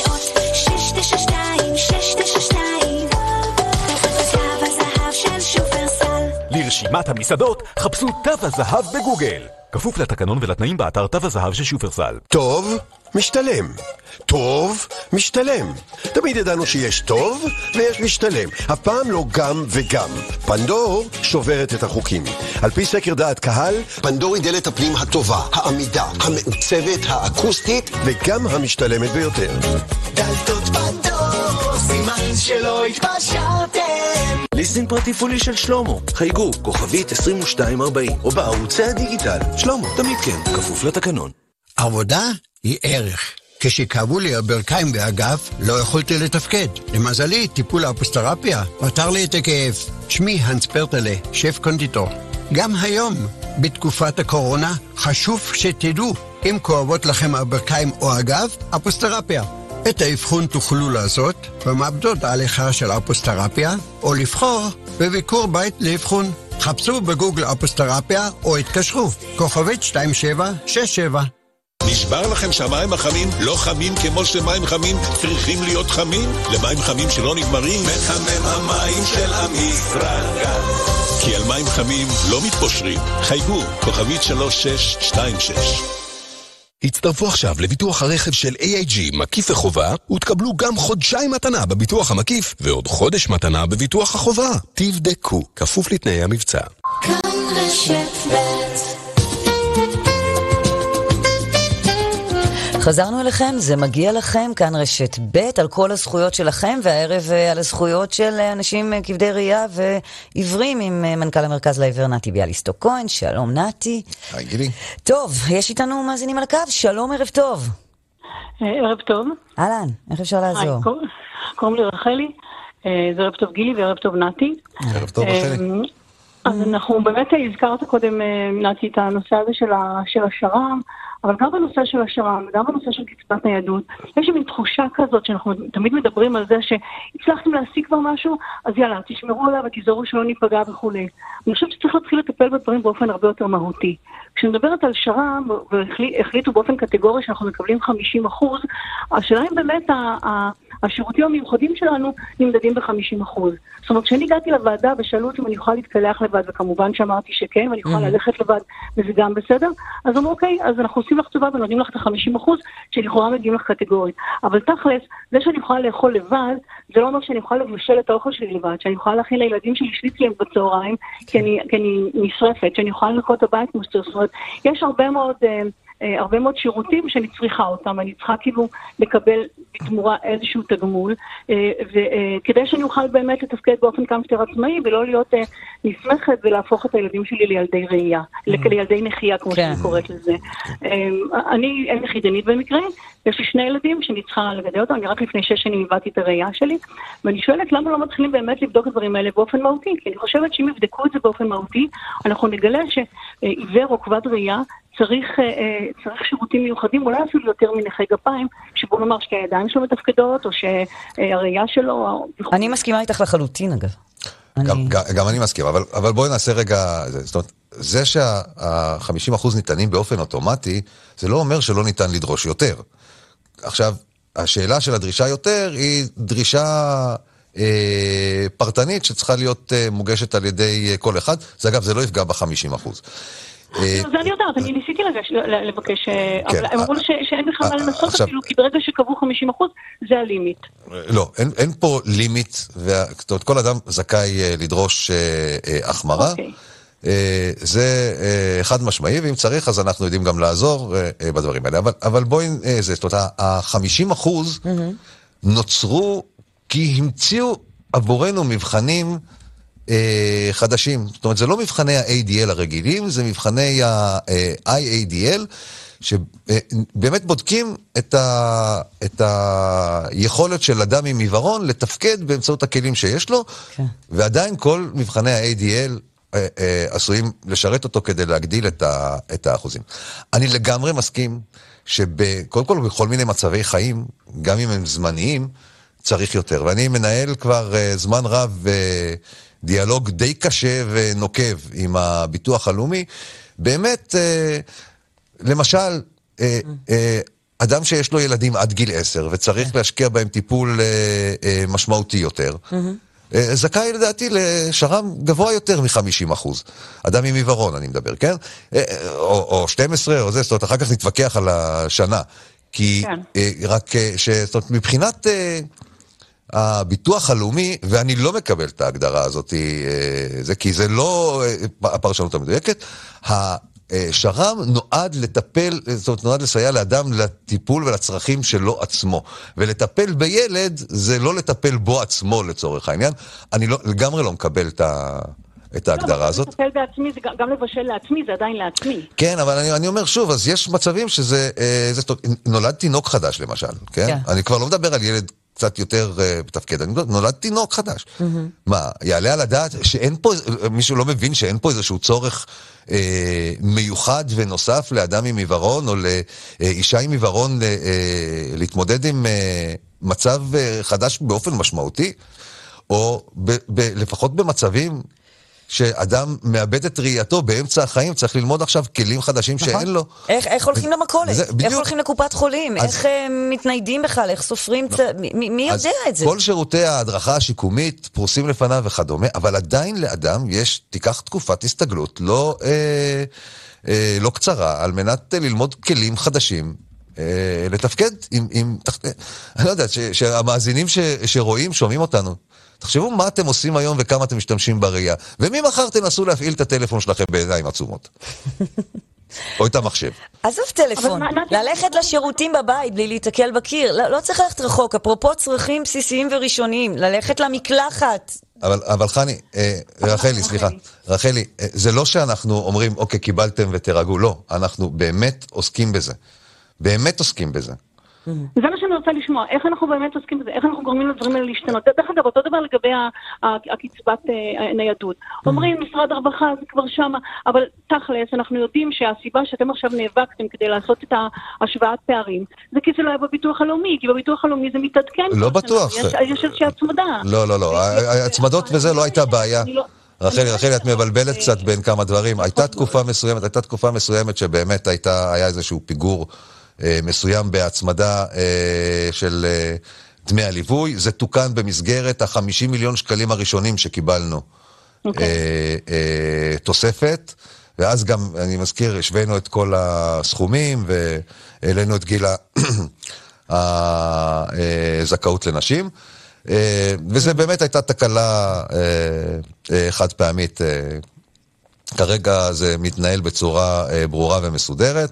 תו הזהב של שופרסל. לרשימת המסעדות, חפשו תו הזהב בגוגל. כפוף לתקנון ולתנאים באתר תו הזהב של שופרסל. טוב, משתלם. טוב, משתלם. תמיד ידענו שיש טוב ויש משתלם. הפעם לא גם וגם. פנדור שוברת את החוקים. על פי סקר דעת קהל, פנדור היא דלת הפנים הטובה, העמידה, המעוצבת, האקוסטית וגם המשתלמת ביותר. דלתות פנדור, סימן שלא התפשרתם. ליסינג פרטיפולי של שלומו. חייגו, כוכבית 2240, או בערוצי הדיגיטל. שלומו, תמיד כן, כפוף לתקנון. עבודה היא ערך. כשכאבו לי הברכיים והגב, לא יכולתי לתפקד. למזלי, טיפול האפוסטרפיה פתר לי את הכאב. שמי הנס פרטלה, שף קונדיטור. גם היום, בתקופת הקורונה, חשוב שתדעו, אם כואבות לכם הברכיים או הגב, אפוסטרפיה. את האבחון תוכלו לעשות במעבדות ההליכה של אפוסטרפיה, או לבחור בביקור בית לאבחון. חפשו בגוגל אפוסטרפיה או התקשרו, כוכבית 2767. נשבר לכם שהמים החמים לא חמים כמו שמים חמים צריכים להיות חמים? למים חמים שלא נגמרים מחמם המים של ישראל גז, כי על מים חמים לא מתפושרים. חייגו, כוכבית 3626. הצטרפו עכשיו לביטוח הרכב של AIG מקיף וחובה ותקבלו גם חודשיים מתנה בביטוח המקיף ועוד חודש מתנה בביטוח החובה. תבדקו, כפוף לתנאי המבצע. כאן רשת בית. חזרנו אליכם, זה מגיע לכם, כאן רשת ב' על כל הזכויות שלכם, והערב על הזכויות של אנשים כבדי ראייה ועיוורים עם מנכ"ל המרכז לעיוור נתי ביאליסטוק כהן. שלום נתי. היי גילי. טוב, יש איתנו מאזינים על הקו, שלום, ערב טוב. ערב טוב. אהלן, איך אפשר לעזור? קוראים לי רחלי, זה ערב טוב גילי וערב טוב נתי. ערב טוב רחלי. אז אנחנו באמת הזכרת קודם נתי את הנושא הזה של השר"ם, אבל גם בנושא של השר"ם, וגם בנושא של קצבת ניידות, יש מין תחושה כזאת שאנחנו תמיד מדברים על זה שהצלחתם להשיג כבר משהו, אז יאללה, תשמרו עליו ותיזהרו שלא ניפגע וכו'. אני חושבת שצריך להתחיל לטפל בדברים באופן הרבה יותר מהותי. כשנדברת על שר"ם, והחליטו באופן קטגורי שאנחנו מקבלים 50%, השאלה אם באמת השירותים המיוחדים שלנו נמדדים ב-50%. זאת אומרת, כשאני הגעתי לוועדה ושאלו אותי אם אני יכולה להתקלח לבד, וכמובן שאמרתי שכן, ואני יכולה ללכת לבד, וזה גם בסדר, אז אמרו, אוקיי, אז אנחנו עושים לך טובה ונותנים לך את ה-50%, שלכאורה מגיעים לך קטגורית. אבל תכלס, זה שאני יכולה לאכול לבד, זה לא אומר שאני יכולה לבשל את האוכל שלי לבד, שאני יכולה להכין לילדים שלי שניצלים בצהריים, כי אני נשרפת, שאני יכולה לנקות הבית כמו שצריך. זאת אומרת, יש הרבה מאוד שירותים שאני צריכה אותם, אני צריכה כאילו לקבל בתמורה איזשהו תגמול, וכדי שאני אוכל באמת לתפקד באופן כמה שיותר עצמאי, ולא להיות נסמכת ולהפוך את הילדים שלי לילדי ראייה, לילדי נחייה, כמו שאני קוראת לזה. אני חידנית במקרה, יש לי 2 ילדים שאני צריכה לגדל אותם, אני רק לפני 6 שנים איבדתי את הראייה שלי, ואני שואלת למה לא מתחילים באמת לבדוק את הדברים האלה באופן מהותי, כי אני חושבת שאם יבדקו את זה באופן מהותי, אנחנו נגלה שעיוור או כבד ראייה צריך שירותים מיוחדים, אולי אפילו יותר מנכי גפיים, שבוא נאמר שהידיים שלו מתפקדות, או שהראייה שלו... אני מסכימה איתך לחלוטין, אגב. גם אני מסכים, אבל בואי נעשה רגע, זאת אומרת, זה שה-50% ניתנים באופן אוטומטי, זה לא אומר שלא ניתן לדרוש יותר. עכשיו, השאלה של הדרישה יותר היא דרישה פרטנית שצריכה להיות מוגשת על ידי כל אחד. זה אגב, זה לא יפגע ב-50%. זה אני יודעת, אני ניסיתי לבקש, אבל הם אמרו שאין בכלל מה לנסות אפילו, כי ברגע שקבעו 50% זה הלימיט. לא, אין פה לימיט, כל אדם זכאי לדרוש החמרה. זה חד משמעי, ואם צריך אז אנחנו יודעים גם לעזור בדברים האלה. אבל בואי, זאת אומרת, ה-50% נוצרו כי המציאו עבורנו מבחנים חדשים. זאת אומרת, זה לא מבחני ה-ADL הרגילים, זה מבחני ה-IADL, שבאמת בודקים את היכולת של אדם עם עיוורון לתפקד באמצעות הכלים שיש לו, ועדיין כל מבחני ה-ADL עשויים לשרת אותו כדי להגדיל את האחוזים. אני לגמרי מסכים שקודם כל בכל מיני מצבי חיים, גם אם הם זמניים, צריך יותר. ואני מנהל כבר זמן רב דיאלוג די קשה ונוקב עם הביטוח הלאומי. באמת, למשל, אדם שיש לו ילדים עד גיל 10 וצריך להשקיע בהם טיפול משמעותי יותר, זכאי לדעתי לשר"ם גבוה יותר מ-50%. אדם עם עיוורון, אני מדבר, כן? או 12, או זה, זאת אומרת, אחר כך נתווכח על השנה. כי רק זאת אומרת, מבחינת הביטוח הלאומי, ואני לא מקבל את ההגדרה הזאת, כי זה לא הפרשנות המדויקת, השר"ם נועד לטפל, זאת אומרת, נועד לסייע לאדם לטיפול ולצרכים שלו עצמו. ולטפל בילד זה לא לטפל בו עצמו לצורך העניין. אני לגמרי לא מקבל את ההגדרה הזאת. לטפל בעצמי זה גם לבשל לעצמי, זה עדיין לעצמי. כן, אבל אני אומר שוב, אז יש מצבים שזה, נולד תינוק חדש למשל, כן? אני כבר לא מדבר על ילד קצת יותר בתפקד, אני נולד תינוק חדש. מה, יעלה על הדעת שאין פה, מישהו לא מבין שאין פה איזשהו צורך מיוחד ונוסף לאדם עם עיוורון, או לאישה עם עיוורון להתמודד עם מצב חדש באופן משמעותי, או לפחות במצבים שאדם מאבד את ראייתו באמצע החיים, צריך ללמוד עכשיו כלים חדשים שאין לו. איך הולכים למכולת? איך הולכים לקופת חולים? איך מתניידים בכלל? איך סופרים? מי יודע את זה? כל שירותי ההדרכה השיקומית פרוסים לפניו וכדומה, אבל עדיין לאדם יש, תיקח תקופת הסתגלות לא קצרה, על מנת ללמוד כלים חדשים, לתפקד אני לא יודע, שהמאזינים שרואים, שומעים אותנו, תחשבו מה אתם עושים היום וכמה אתם משתמשים בראייה. ומי מחר תנסו להפעיל את הטלפון שלכם בעיניים עצומות. או את המחשב. עזוב טלפון, ללכת לשירותים בבית בלי להתקל בקיר. לא צריך ללכת רחוק, אפרופו צרכים בסיסיים וראשוניים, ללכת למקלחת. אבל חני, רחלי, סליחה, רחלי, זה לא שאנחנו אומרים, אוקיי, קיבלתם ותרגעו, לא. אנחנו באמת עוסקים בזה. באמת עוסקים בזה. זה מה שאני רוצה לשמוע, איך אנחנו באמת עוסקים בזה, איך אנחנו גורמים לדברים האלה להשתנות. דרך אגב, אותו דבר לגבי הקצבת ניידות. אומרים, משרד הרווחה זה כבר שם, אבל תכלס, אנחנו יודעים שהסיבה שאתם עכשיו נאבקתם כדי לעשות את השוואת פערים, זה כי זה לא היה בביטוח הלאומי, כי בביטוח הלאומי זה מתעדכן. לא בטוח. יש איזושהי הצמדה. לא, הצמדות וזה לא הייתה בעיה. רחלי, את מבלבלת קצת בין כמה דברים. הייתה תקופה מסוימת שבאמת היה איזשהו פיגור מסוים בהצמדה של דמי הליווי. זה תוקן במסגרת ה-50 מיליון שקלים הראשונים שקיבלנו תוספת, ואז גם, אני מזכיר, השווינו את כל הסכומים והעלינו את גיל הזכאות לנשים, וזה באמת הייתה תקלה חד פעמית. כרגע זה מתנהל בצורה ברורה ומסודרת.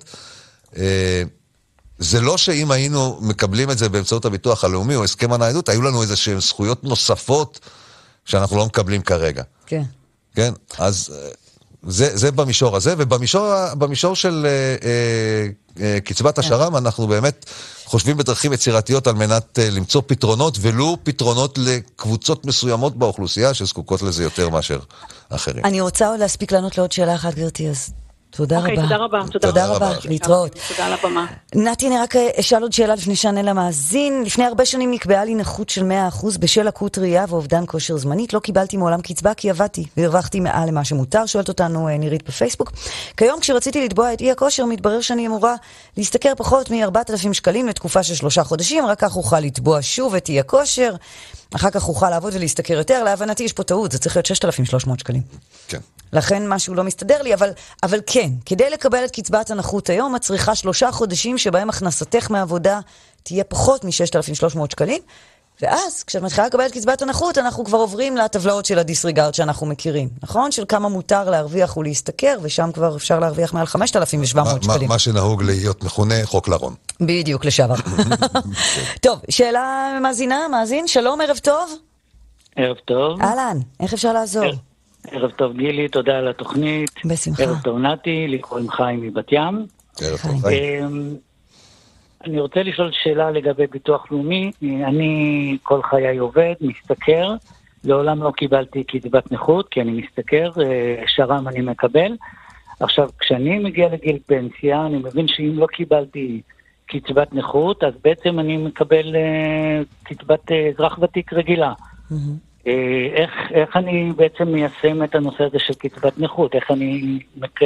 זה לא שאם היינו מקבלים את זה באמצעות הביטוח הלאומי או הסכם הניידות, היו לנו איזשהן זכויות נוספות שאנחנו לא מקבלים כרגע. כן. כן? אז זה במישור הזה, ובמישור של קצבת השר"ם אנחנו באמת חושבים בדרכים יצירתיות על מנת למצוא פתרונות, ולו פתרונות לקבוצות מסוימות באוכלוסייה שזקוקות לזה יותר מאשר אחרים. אני רוצה עוד להספיק לענות לעוד שאלה אחת, גברתי, אז תודה רבה. תודה רבה. תודה רבה, להתראות. תודה על הבמה. נתי, אני רק אשאל עוד שאלה לפני שענה למאזין. לפני הרבה שנים נקבעה לי נכות של 100% בשל לקות ראייה ואובדן כושר זמנית. לא קיבלתי מעולם קצבה כי עבדתי והרווחתי מעל למה שמותר. שואלת אותנו נירית בפייסבוק. כיום כשרציתי לתבוע את אי הכושר, מתברר שאני אמורה להשתכר פחות מ-4,000 שקלים לתקופה של 3 חודשים. רק כך אוכל לתבוע שוב את אי הכושר. אחר כך אוכל לעבוד ולהשתכר יותר. להבנתי יש פה טעות, זה צריך להיות 6,300 שקלים. כן. לכן משהו לא מסתדר לי, אבל כן, כדי לקבל את קצבת הנכות היום, את צריכה 3 חודשים שבהם הכנסתך מעבודה תהיה פחות מ-6,300 שקלים, ואז כשאת מתחילה לקבל את קצבת הנכות, אנחנו כבר עוברים לטבלאות של הדיסריגרד שאנחנו מכירים, נכון? של כמה מותר להרוויח ולהשתכר, ושם כבר אפשר להרוויח מעל 5,700 שקלים. מה שנהוג להיות מכונה חוק לרון. בדיוק, לשעבר. טוב, שאלה מאזין, שלום, ערב טוב. ערב טוב. אהלן, איך אפשר לעזור? ערב טוב גילי, תודה על התוכנית. בשמחה. ערב טוב נתי, לקרוא עם חיים מבת ים. ערב טוב חיים. אני רוצה לשאול שאלה לגבי ביטוח לאומי. אני כל חיי עובד, משתכר. לעולם לא קיבלתי קצבת נכות, כי אני משתכר, שר"ם אני מקבל. עכשיו, כשאני מגיע לגיל פנסיה, אני מבין שאם לא קיבלתי קצבת נכות, אז בעצם אני מקבל קצבת אזרח ותיק רגילה. איך אני בעצם מיישם את הנושא הזה של קצבת נכות? איך אני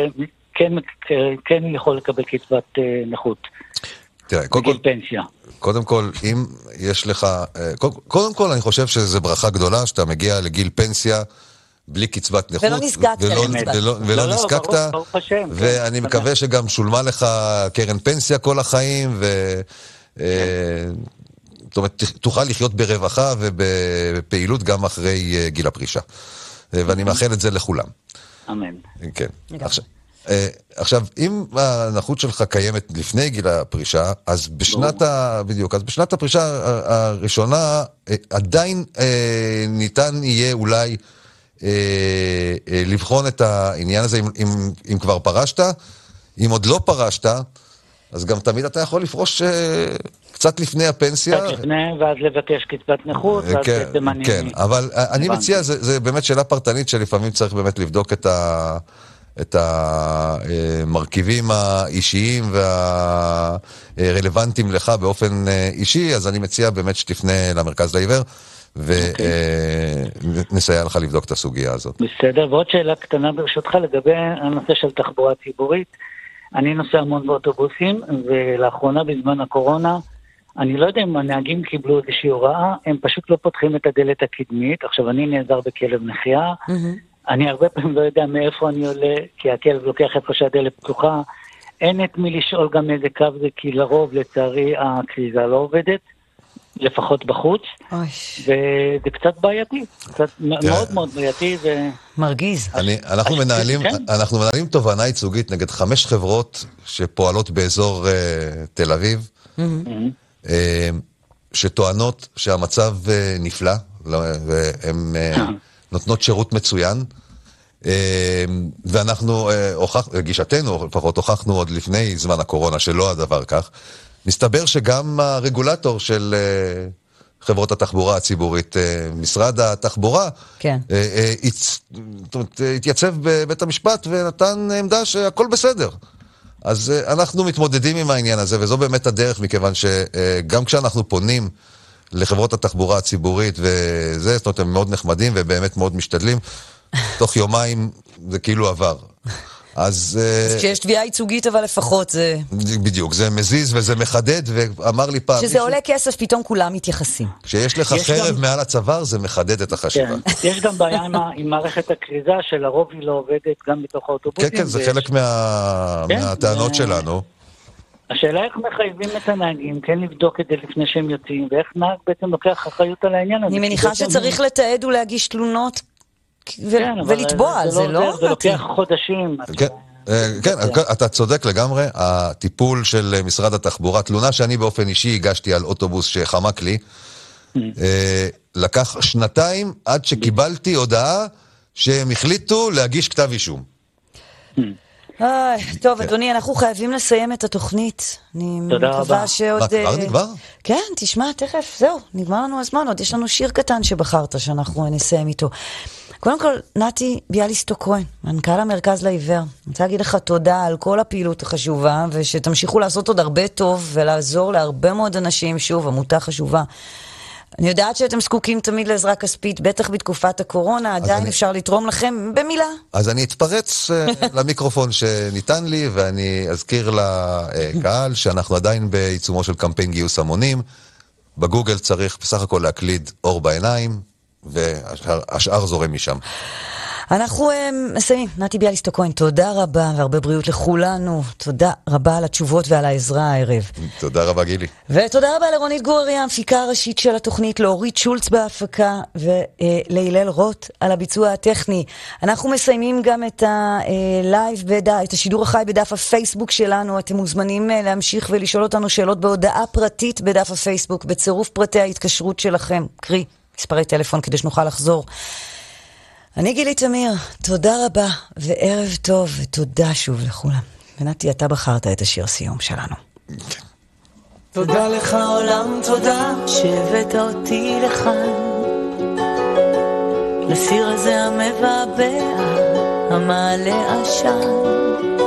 כן יכול לקבל קצבת נכות? תראה, קודם כל, אם יש לך, קודם כל אני חושב שזה ברכה גדולה שאתה מגיע לגיל פנסיה בלי קצבת נכות. ולא נזקקת. ולא נזקקת, ואני מקווה שגם שולמה לך קרן פנסיה כל החיים, זאת אומרת, תוכל לחיות ברווחה ובפעילות גם אחרי גיל הפרישה. ואני מאחל את זה לכולם. אמן. כן. עכשיו, אם הנכות שלך קיימת לפני גיל הפרישה, אז בשנת הפרישה הראשונה עדיין ניתן יהיה אולי לבחון את העניין הזה אם כבר פרשת. אם עוד לא פרשת, אז גם תמיד אתה יכול לפרוש קצת לפני הפנסיה. קצת לפני, ואז לבקש קצבת נכות. כן, אבל אני מציע, זה באמת שאלה פרטנית שלפעמים צריך באמת לבדוק את המרכיבים האישיים והרלוונטיים לך באופן אישי, אז אני מציע באמת שתפנה למרכז לעיוור, ונסייע לך לבדוק את הסוגיה הזאת. בסדר, ועוד שאלה קטנה ברשותך לגבי הנושא של תחבורה ציבורית. אני נוסע המון באוטובוסים, ולאחרונה בזמן הקורונה, אני לא יודע אם הנהגים קיבלו איזושהי הוראה, הם פשוט לא פותחים את הדלת הקדמית. עכשיו, אני נעזר בכלב נחייה, אני הרבה פעמים לא יודע מאיפה אני עולה, כי הכלב לוקח איפה שהדלת פתוחה, אין את מי לשאול גם איזה קו זה, כי לרוב לצערי הכריזה לא עובדת, לפחות בחוץ, וזה קצת בעייתי, קצת מאוד מאוד בעייתי. מרגיז. אנחנו מנהלים תובענה ייצוגית נגד 5 חברות שפועלות באזור תל אביב, שטוענות שהמצב נפלא, והן נותנות שירות מצוין, ואנחנו גישתנו, לפחות הוכחנו עוד לפני זמן הקורונה שלא הדבר כך. מסתבר שגם הרגולטור של חברות התחבורה הציבורית, משרד התחבורה, התייצב בבית המשפט ונתן עמדה שהכל בסדר. אז אנחנו מתמודדים עם העניין הזה, וזו באמת הדרך, מכיוון שגם כשאנחנו פונים לחברות התחבורה הציבורית, וזה, זאת אומרת, הם מאוד נחמדים ובאמת מאוד משתדלים, תוך יומיים זה כאילו עבר. אז כשיש תביעה ייצוגית, אבל לפחות זה... בדיוק, זה מזיז וזה מחדד, ואמר לי פעם... שזה עולה כסף, פתאום כולם מתייחסים. כשיש לך חרב מעל הצוואר, זה מחדד את החשיבה. יש גם בעיה עם מערכת הכריזה, שלרוב היא לא עובדת גם בתוך האוטובוסים. כן, זה חלק מהטענות שלנו. השאלה איך מחייבים את הנהגים, כן לבדוק את זה לפני שהם יוצאים, ואיך נהג בעצם לוקח אחריות על העניין הזה. אני מניחה שצריך לתעד ולהגיש תלונות ולטבוע על זה, לא? זה לוקח חודשים. כן, אתה צודק לגמרי. הטיפול של משרד התחבורה, תלונה שאני באופן אישי הגשתי על אוטובוס שחמק לי, לקח 2 עד שקיבלתי הודעה שהם החליטו להגיש כתב אישום. טוב, אדוני, אנחנו חייבים לסיים את התוכנית. אני מקווה שעוד... כבר נגמר? כן, תשמע, תכף, זהו, נגמר לנו הזמן, עוד יש לנו שיר קטן שבחרת שאנחנו נסיים איתו. קודם כל, נתי ביאליסטוק כהן, מנכ"ל המרכז לעיוור. אני רוצה להגיד לך תודה על כל הפעילות החשובה, ושתמשיכו לעשות עוד הרבה טוב ולעזור להרבה מאוד אנשים, שוב, עמותה חשובה. אני יודעת שאתם זקוקים תמיד לעזרה כספית, בטח בתקופת הקורונה, עדיין אפשר לתרום לכם במילה. אז אני אתפרץ למיקרופון שניתן לי, ואני אזכיר לקהל שאנחנו עדיין בעיצומו של קמפיין גיוס המונים. בגוגל צריך בסך הכל להקליד אור בעיניים, והשאר זורם משם. אנחנו מסיימים. נתי ביאליסטוק כהן, תודה רבה והרבה בריאות לכולנו. תודה רבה על התשובות ועל העזרה הערב. תודה רבה גילי. ותודה רבה לרונית גורי, המפיקה הראשית של התוכנית, לאורית שולץ בהפקה ולהילל רוט על הביצוע הטכני. אנחנו מסיימים גם את הלייב, את השידור החי בדף הפייסבוק שלנו. אתם מוזמנים להמשיך ולשאול אותנו שאלות בהודעה פרטית בדף הפייסבוק, בצירוף פרטי ההתקשרות שלכם, קרי מספרי טלפון כדי שנוכל לחזור. אני גילי תמיר, תודה רבה וערב טוב, ותודה שוב לכולם. ונתי, אתה בחרת את השיר סיום שלנו. תודה לך עולם, תודה שהבאת אותי לכאן, לסיר הזה המבעבע, המעלה עשן.